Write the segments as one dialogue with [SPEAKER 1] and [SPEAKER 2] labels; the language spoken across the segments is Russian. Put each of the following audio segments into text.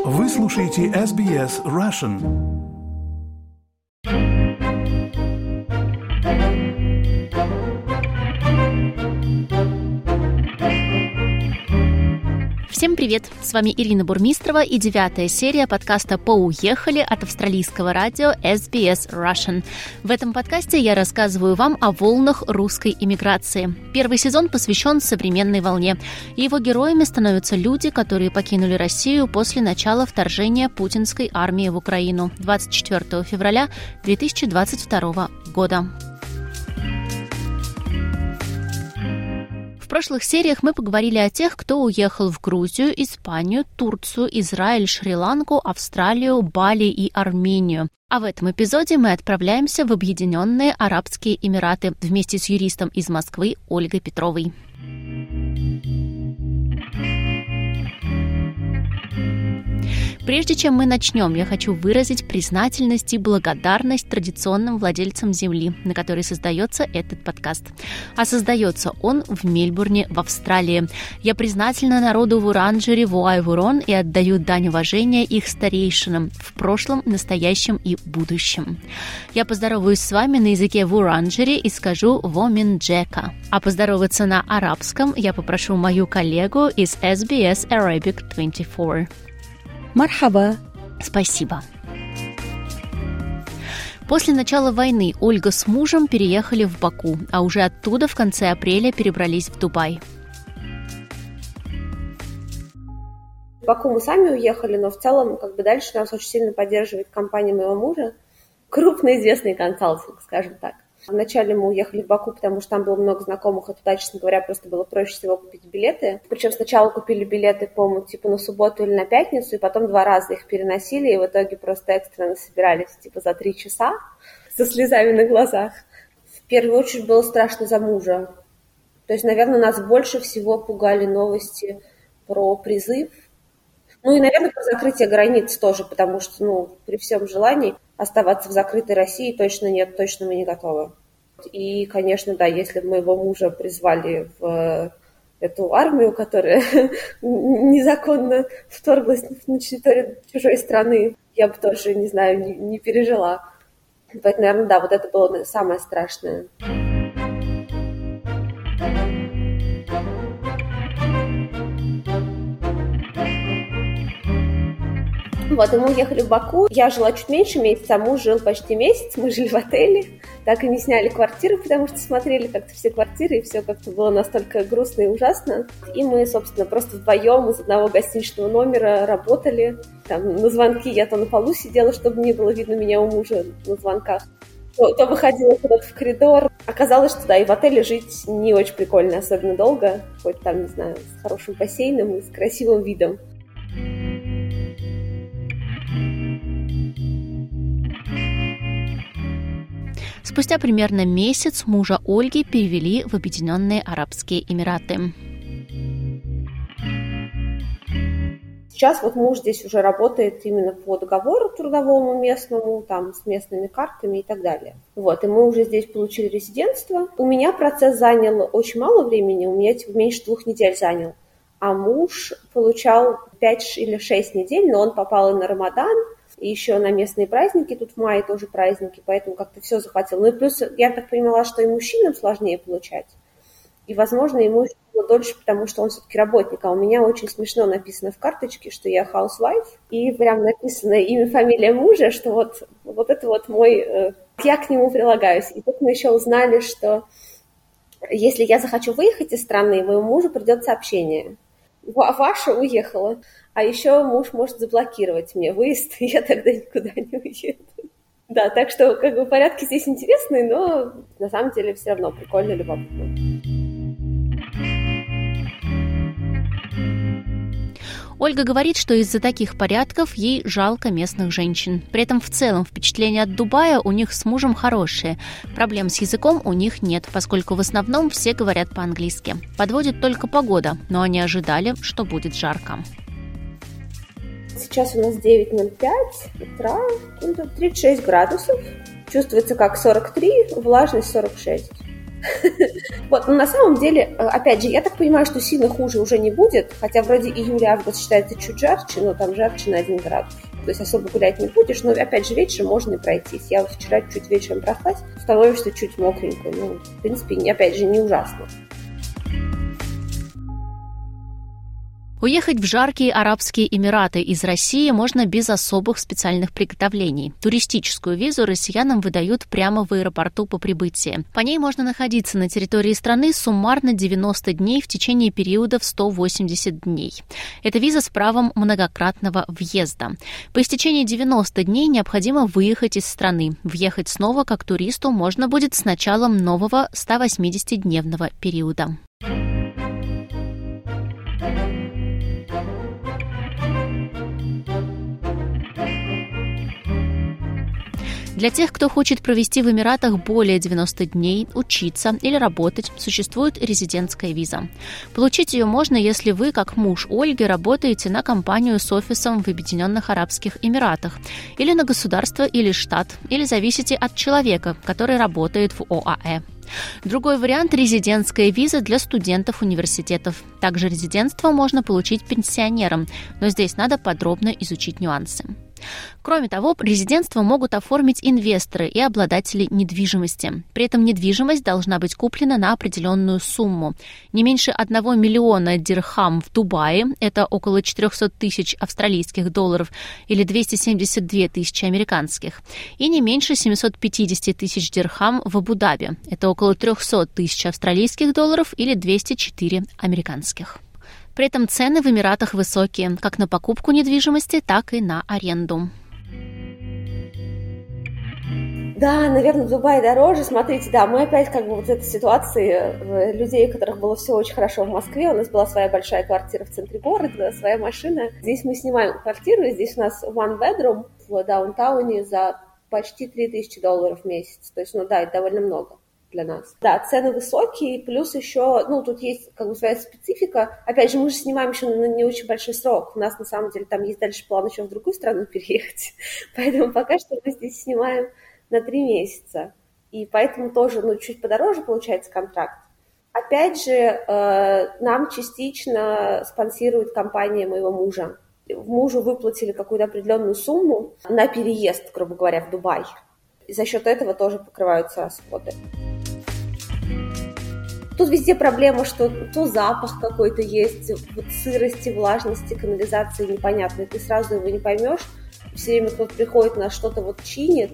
[SPEAKER 1] Вы слушаете SBS Russian.
[SPEAKER 2] Всем привет! С вами Ирина Бурмистрова и 9-я серия подкаста «Поуехали» от австралийского радио SBS Russian. В этом подкасте я рассказываю вам о волнах русской иммиграции. Первый сезон посвящен современной волне. Его героями становятся люди, которые покинули Россию после начала вторжения путинской армии в Украину 24 февраля 2022 года. В прошлых сериях мы поговорили о тех, кто уехал в Грузию, Испанию, Турцию, Израиль, Шри-Ланку, Австралию, Бали и Армению. А в этом эпизоде мы отправляемся в Объединенные Арабские Эмираты вместе с юристом из Москвы Ольгой Петровой. Прежде чем мы начнем, я хочу выразить признательность и благодарность традиционным владельцам земли, на которой создается этот подкаст. А создается он в Мельбурне, в Австралии. Я признательна народу Вуранджери, Вуай-Вурон и отдаю дань уважения их старейшинам в прошлом, настоящем и будущем. Я поздороваюсь с вами на языке Вуранджери и скажу «Воминджека». А поздороваться на арабском я попрошу мою коллегу из SBS Arabic 24.
[SPEAKER 3] Мархаба.
[SPEAKER 2] Спасибо. После начала войны Ольга с мужем переехали в Баку, а уже оттуда в конце апреля перебрались в Дубай.
[SPEAKER 4] В Баку мы сами уехали, но в целом дальше нас очень сильно поддерживает компания моего мужа. Крупный известный консалтинг, скажем так. Вначале мы уехали в Баку, потому что там было много знакомых, и туда, честно говоря, просто было проще всего купить билеты. Причем сначала купили билеты, по-моему, на субботу или на пятницу, и потом 2 раза их переносили, и в итоге просто экстренно собирались за 3 часа со слезами на глазах. В первую очередь было страшно за мужа. То есть, наверное, нас больше всего пугали новости про призыв. И, наверное, про закрытие границ тоже, потому что, при всем желании оставаться в закрытой России точно нет, точно мы не готовы. И, конечно, да, если бы моего мужа призвали в эту армию, которая незаконно вторглась на территорию чужой страны, я бы тоже, не пережила. Поэтому, наверное, да, вот это было самое страшное. И мы уехали в Баку. Я жила чуть меньше месяца, а муж жил почти месяц. Мы жили в отеле, так и не сняли квартиру, потому что смотрели как-то все квартиры, и все как-то было настолько грустно и ужасно. И мы, собственно, просто вдвоем из одного гостиничного номера работали. Там на звонки я то на полу сидела, чтобы не было видно меня у мужа на звонках, то выходила куда-то в коридор. Оказалось, что да, и в отеле жить не очень прикольно, особенно долго. Хоть там, с хорошим бассейном и с красивым видом.
[SPEAKER 2] Спустя примерно месяц мужа Ольги перевели в Объединенные Арабские Эмираты.
[SPEAKER 4] Сейчас муж здесь уже работает именно по договору трудовому местному, там с местными картами и так далее. И мы уже здесь получили резидентство. У меня процесс занял очень мало времени, у меня меньше 2 недель занял. А муж получал 5 или 6 недель, но он попал и на Рамадан, и еще на местные праздники, тут в мае тоже праздники, поэтому как-то все захватило. И плюс я так поняла, что и мужчинам сложнее получать. И, возможно, ему еще было дольше, потому что он все-таки работник. А у меня очень смешно написано в карточке, что я housewife, и прям написано имя, фамилия мужа, что вот это мой... Я к нему прилагаюсь. И тут мы еще узнали, что если я захочу выехать из страны, моему мужу придет сообщение. Ваша уехала. А еще муж может заблокировать мне выезд, и я тогда никуда не уеду. Да, так что порядки здесь интересные, но на самом деле все равно прикольно и любопытно.
[SPEAKER 2] Ольга говорит, что из-за таких порядков ей жалко местных женщин. При этом в целом впечатления от Дубая у них с мужем хорошие. Проблем с языком у них нет, поскольку в основном все говорят по-английски. Подводит только погода, но они ожидали, что будет жарко.
[SPEAKER 4] Сейчас у нас 9:05 утра, 36 градусов. Чувствуется как 43, влажность 46. Вот, но на самом деле, опять же, я так понимаю, что сильно хуже уже не будет, хотя вроде июль-август считается чуть жарче, но там жарче на 1 градус. То есть особо гулять не будешь, но опять же вечером можно и пройтись. Я вот вчера чуть вечером прошлась, становишься чуть мокренькой. Ну, в принципе, опять же, не ужасно.
[SPEAKER 2] Уехать в жаркие Арабские Эмираты из России можно без особых специальных приготовлений. Туристическую визу россиянам выдают прямо в аэропорту по прибытии. По ней можно находиться на территории страны суммарно 90 дней в течение периода в 180 дней. Это виза с правом многократного въезда. По истечении 90 дней необходимо выехать из страны. Въехать снова как туристу можно будет с началом нового 180-дневного периода. Для тех, кто хочет провести в Эмиратах более 90 дней, учиться или работать, существует резидентская виза. Получить ее можно, если вы, как муж Ольги, работаете на компанию с офисом в Объединенных Арабских Эмиратах, или на государство или штат, или зависите от человека, который работает в ОАЭ. Другой вариант – резидентская виза для студентов университетов. Также резидентство можно получить пенсионерам, но здесь надо подробно изучить нюансы. Кроме того, резидентство могут оформить инвесторы и обладатели недвижимости. При этом недвижимость должна быть куплена на определенную сумму. Не меньше 1 миллиона дирхам в Дубае, это около 400 тысяч австралийских долларов или 272 тысячи американских, и не меньше 750 тысяч дирхам в Абу-Даби, это около 300 тысяч австралийских долларов или 204 американских. При этом цены в Эмиратах высокие, как на покупку недвижимости, так и на аренду.
[SPEAKER 4] Да, наверное, в Дубае дороже. Смотрите, да, мы опять как бы вот этой ситуации людей, у которых было все очень хорошо в Москве. У нас была своя большая квартира в центре города, своя машина. Здесь мы снимаем квартиру, здесь у нас one bedroom в даунтауне за почти $3000 в месяц. То есть, ну да, это довольно много для нас. Да, цены высокие, плюс еще, ну, тут есть как бы своя специфика. Опять же, мы же снимаем еще на не очень большой срок. У нас, на самом деле, там есть дальше план еще в другую страну переехать. Поэтому пока что мы здесь снимаем на 3 месяца. И поэтому тоже, ну, чуть подороже получается контракт. Опять же, нам частично спонсирует компания моего мужа. Мужу выплатили какую-то определенную сумму на переезд, грубо говоря, в Дубай. И за счет этого тоже покрываются расходы. Тут везде проблема, что то запах какой-то есть, вот сырости, влажности, канализации непонятной. Ты сразу его не поймешь. Все время кто-то приходит, нас что-то вот чинит.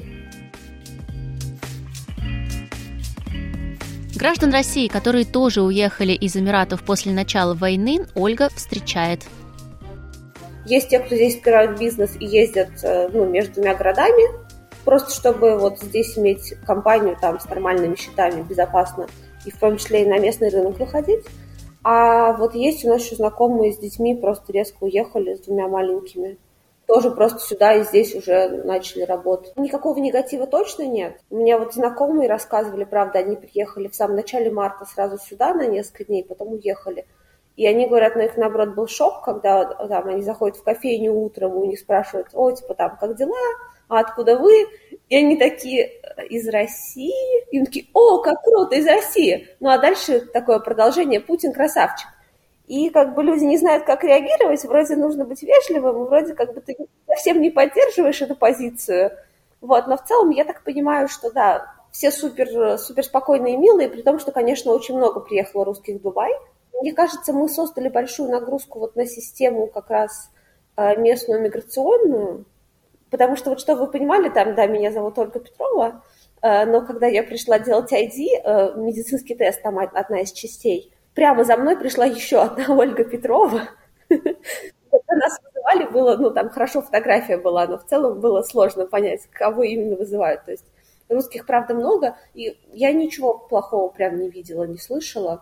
[SPEAKER 2] Граждан России, которые тоже уехали из Эмиратов после начала войны, Ольга встречает.
[SPEAKER 4] Есть те, кто здесь открывают бизнес и ездят между 2 городами, просто чтобы вот здесь иметь компанию там с нормальными счетами, безопасно, и в том числе и на местный рынок выходить. А вот есть у нас еще знакомые с детьми, просто резко уехали с 2 маленькими. Тоже просто сюда и здесь уже начали работать. Никакого негатива точно нет. У меня вот знакомые рассказывали, правда, они приехали в самом начале марта сразу сюда на несколько дней, потом уехали. И они говорят, на их, наоборот, был шок, когда там они заходят в кофейню утром, у них спрашивают, там, как дела? А откуда вы? И они такие, из России? И они такие, как круто, из России. Ну, а дальше такое продолжение, Путин красавчик. И как бы люди не знают, как реагировать, вроде нужно быть вежливым, вроде как бы ты совсем не поддерживаешь эту позицию. Вот, но в целом я так понимаю, что да, все супер спокойные и милые, при том, что, конечно, очень много приехало русских в Дубай. Мне кажется, мы создали большую нагрузку вот на систему как раз местную миграционную, потому что вот что вы понимали, там, да, меня зовут Ольга Петрова, но когда я пришла делать ID, медицинский тест, там одна из частей, прямо за мной пришла еще одна Ольга Петрова. Когда нас вызывали, было, там хорошо фотография была, но в целом было сложно понять, кого именно вызывают. То есть русских, правда, много, и я ничего плохого прям не видела, не слышала.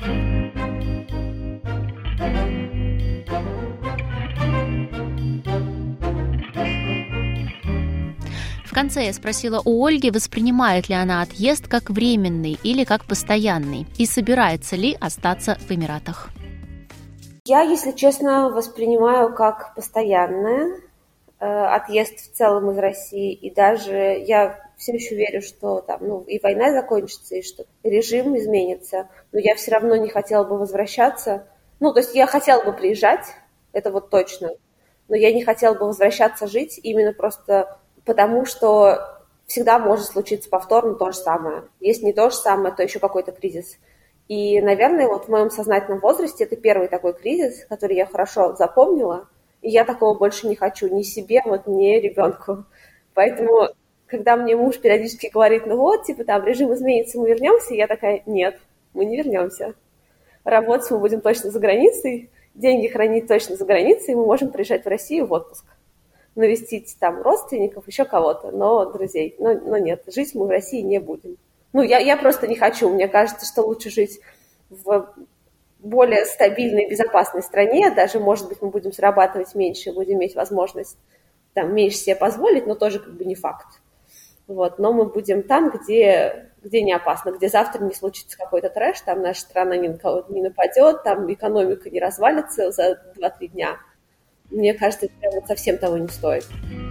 [SPEAKER 2] В конце я спросила у Ольги, воспринимает ли она отъезд как временный или как постоянный, и собирается ли остаться в Эмиратах.
[SPEAKER 4] Я, если честно, воспринимаю как постоянное отъезд в целом из России, и даже я все еще верю, что там, и война закончится, и что режим изменится, но я все равно не хотела бы возвращаться. То есть я хотела бы приезжать, это вот точно, но я не хотела бы возвращаться жить именно просто потому, что всегда может случиться повторно то же самое. Если не то же самое, то еще какой-то кризис. И, наверное, вот в моем сознательном возрасте это первый такой кризис, который я хорошо запомнила, и я такого больше не хочу ни себе, ни ребенку. Поэтому, когда мне муж периодически говорит, режим изменится, мы вернемся, я такая, нет, мы не вернемся. Работать мы будем точно за границей, деньги хранить точно за границей, и мы можем приезжать в Россию в отпуск, навестить там родственников, еще кого-то, но друзей. Но нет, жить мы в России не будем. Я просто не хочу. Мне кажется, что лучше жить в более стабильной, безопасной стране. Даже, может быть, мы будем зарабатывать меньше, будем иметь возможность меньше себе позволить, но тоже не факт. Но мы будем там, где не опасно, где завтра не случится какой-то трэш, там наша страна ни на кого не нападет, там экономика не развалится за 2-3 дня. Мне кажется, это прям совсем того не стоит.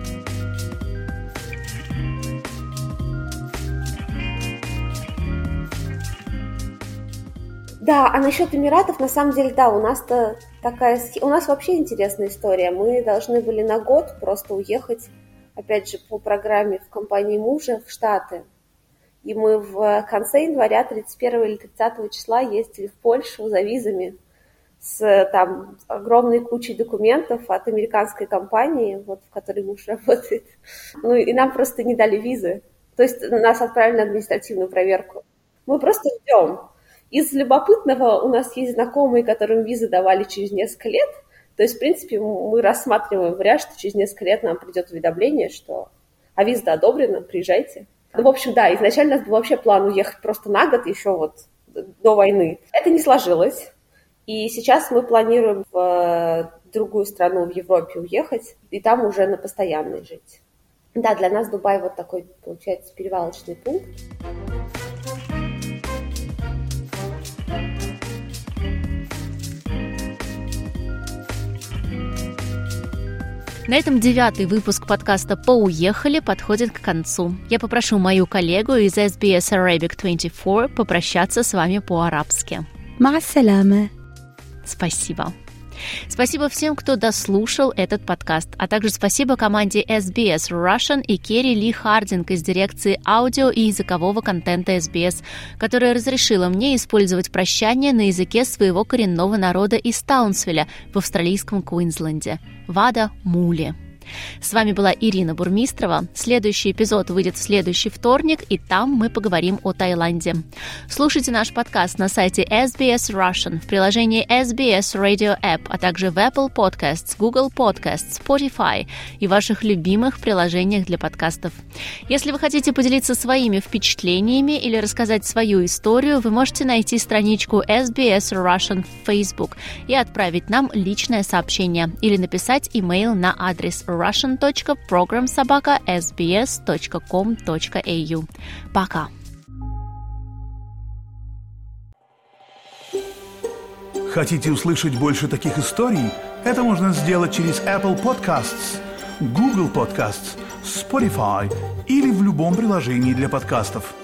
[SPEAKER 4] Да, а насчет Эмиратов, на самом деле, да, у нас вообще интересная история. Мы должны были на год просто уехать, опять же, по программе в компании мужа в Штаты. И мы в конце января, 31 или 30 числа, ездили в Польшу за визами с огромной кучей документов от американской компании, в которой муж работает. И нам просто не дали визы. То есть нас отправили на административную проверку. Мы просто ждем. Из любопытного у нас есть знакомые, которым визы давали через несколько лет. То есть, в принципе, мы рассматриваем вариант, что через несколько лет нам придет уведомление, что виза одобрена, приезжайте. В общем, да, изначально у нас был вообще план уехать просто на год, еще до войны. Это не сложилось. И сейчас мы планируем в другую страну в Европе уехать, и там уже на постоянной жить. Да, для нас Дубай такой, получается, перевалочный пункт.
[SPEAKER 2] На этом 9-й выпуск подкаста «Поуехали» подходит к концу. Я попрошу мою коллегу из SBS Arabic 24 попрощаться с вами по-арабски.
[SPEAKER 3] Ма ассаляма.
[SPEAKER 2] Спасибо. Спасибо всем, кто дослушал этот подкаст, а также спасибо команде SBS Russian и Керри Ли Хардинг из дирекции аудио и языкового контента SBS, которая разрешила мне использовать прощание на языке своего коренного народа из Таунсвилля в австралийском Квинсленде – Вада Мули. С вами была Ирина Бурмистрова. Следующий эпизод выйдет в следующий вторник, и там мы поговорим о Таиланде. Слушайте наш подкаст на сайте SBS Russian, в приложении SBS Radio App, а также в Apple Podcasts, Google Podcasts, Spotify и ваших любимых приложениях для подкастов. Если вы хотите поделиться своими впечатлениями или рассказать свою историю, вы можете найти страничку SBS Russian в Facebook и отправить нам личное сообщение или написать имейл на адрес russian.program@sbs.com.au. Пока!
[SPEAKER 1] Хотите услышать больше таких историй? Это можно сделать через Apple Podcasts, Google Podcasts, Spotify или в любом приложении для подкастов.